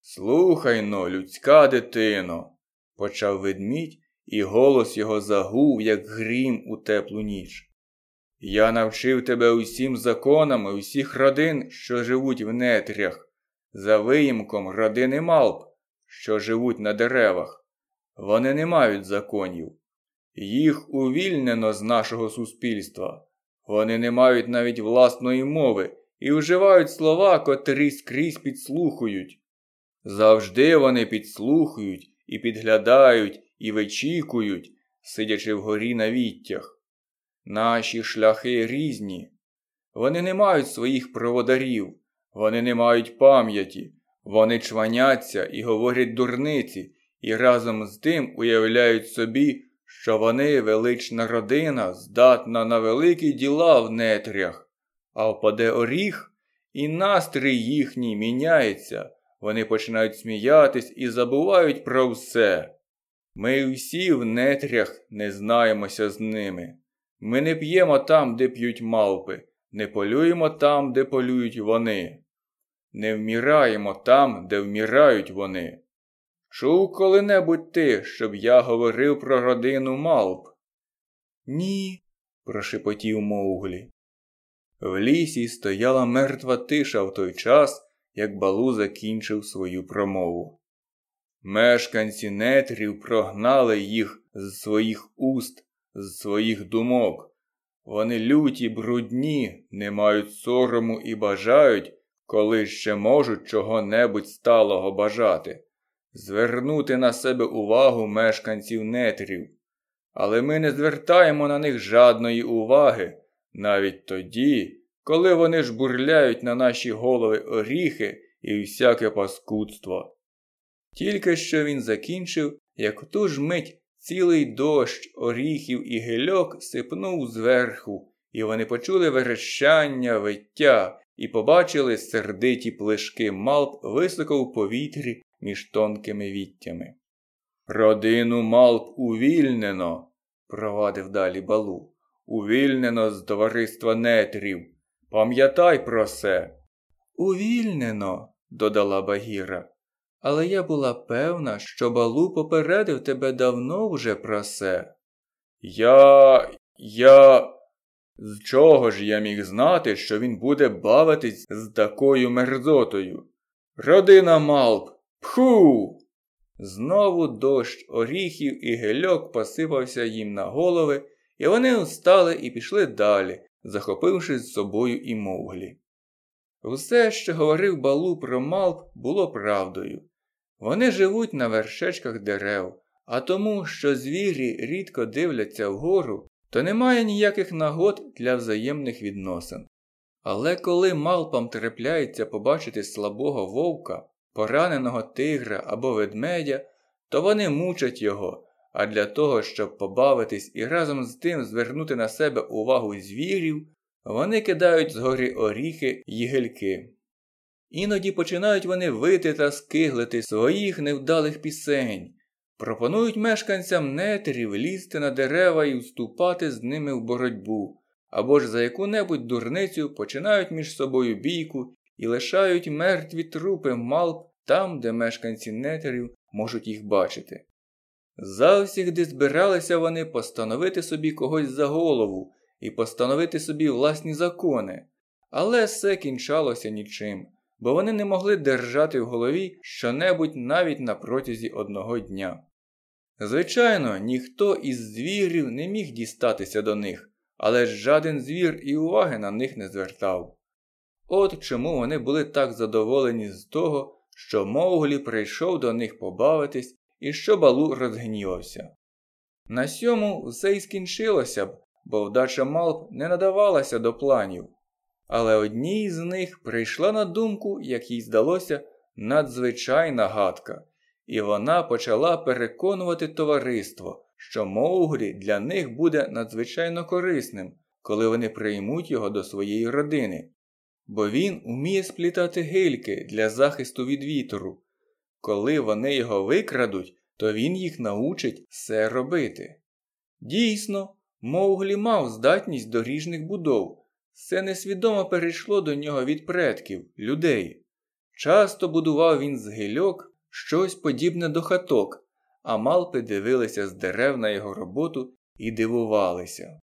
«Слухай-но, людська дитино», – почав ведмідь, і голос його загув, як грім у теплу ніч. «Я навчив тебе усім законам усіх родин, що живуть в нетрях, за виїмком родини малп, що живуть на деревах. Вони не мають законів. Їх увільнено з нашого суспільства. Вони не мають навіть власної мови і вживають слова, котрі скрізь підслухують. Завжди вони підслухають і підглядають і вичікують, сидячи вгорі на віттях. Наші шляхи різні. Вони не мають своїх проводарів, вони не мають пам'яті, вони чваняться і говорять дурниці, і разом з тим уявляють собі, що вони велична родина, здатна на великі діла в нетрях. А впаде оріх, і настрій їхній міняється, вони починають сміятись і забувають про все. Ми всі в нетрях не знаємося з ними. Ми не п'ємо там, де п'ють малпи, не полюємо там, де полюють вони. Не вмираємо там, де вмирають вони. Чув коли-небудь ти, щоб я говорив про родину малп?» «Ні», – прошепотів Мовглі. В лісі стояла мертва тиша в той час, як Балу закінчив свою промову. Мешканці нетрів прогнали їх з своїх уст, з своїх думок. Вони люті, брудні, не мають сорому і бажають, коли ще можуть чого-небудь сталого бажати, звернути на себе увагу мешканців нетрів. Але ми не звертаємо на них жадної уваги, навіть тоді, коли вони жбурляють на наші голови оріхи і всяке паскудство. Тільки що він закінчив, як в ту ж мить цілий дощ оріхів і гильок сипнув зверху, і вони почули верещання, виття і побачили сердиті плешки малп високо в повітрі між тонкими віттями. «Родину малп увільнено», – провадив далі Балу, – «увільнено з товариства нетрів. Пам'ятай про це». «Увільнено», – додала Багіра. «Але я була певна, що Балу попередив тебе давно вже про це». З чого ж я міг знати, що він буде бавитись з такою мерзотою? Родина малп! Пху!» Знову дощ оріхів і гильок посипався їм на голови, і вони встали і пішли далі, захопивши з собою і Мовглі. Все, що говорив Балу про малп, було правдою. Вони живуть на вершечках дерев, а тому, що звірі рідко дивляться вгору, то немає ніяких нагод для взаємних відносин. Але коли малпам трапляється побачити слабого вовка, пораненого тигра або ведмедя, то вони мучать його, а для того, щоб побавитись і разом з тим звернути на себе увагу звірів, вони кидають згори оріхи й гильки. Іноді починають вони вити та скиглити своїх невдалих пісень, пропонують мешканцям нетрів лізти на дерева і вступати з ними в боротьбу, або ж за яку-небудь дурницю починають між собою бійку і лишають мертві трупи малп там, де мешканці нетрів можуть їх бачити. Завсігди збиралися вони постановити собі когось за голову і постановити собі власні закони, але все кінчалося нічим, бо вони не могли держати в голові що-небудь навіть на протязі одного дня. Звичайно, ніхто із звірів не міг дістатися до них, але ж жаден звір і уваги на них не звертав. От чому вони були так задоволені з того, що Мовглі прийшов до них побавитись і що Балу розгнівався. На сьому все й скінчилося б, бо вдача малп не надавалася до планів. Але одній з них прийшла на думку, як їй здалося, надзвичайна гадка, і вона почала переконувати товариство, що Мовглі для них буде надзвичайно корисним, коли вони приймуть його до своєї родини. Бо він уміє сплітати гильки для захисту від вітру. Коли вони його викрадуть, то він їх научить все робити. Дійсно, Мовглі мав здатність до ріжних будов. Це несвідомо перейшло до нього від предків, людей. Часто будував він з гильок щось подібне до хаток, а мавпи дивилися з дерев на його роботу і дивувалися.